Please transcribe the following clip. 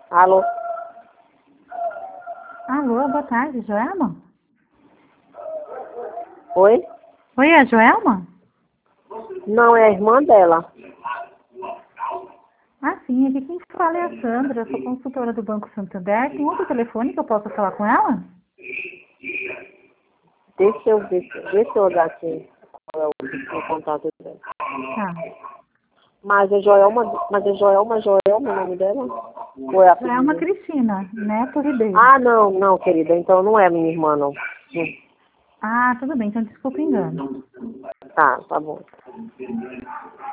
Alô? Alô, boa tarde, Joelma? Oi? Oi, é a Joelma? Não, é a irmã dela. Ah, sim, aqui quem fala é a Sandra, eu sou consultora do Banco Santander. Tem outro telefone que eu possa falar com ela? Deixa eu ver, deixa eu olhar aqui qual é o contato dela. Tá. Mas é Joelma o nome dela? Ou é a Joelma apelido? Cristina, Neto Ribeiro. Ah, não, querida, então não é minha irmã, não. Ah, tudo bem, então desculpa o engano. Tá bom.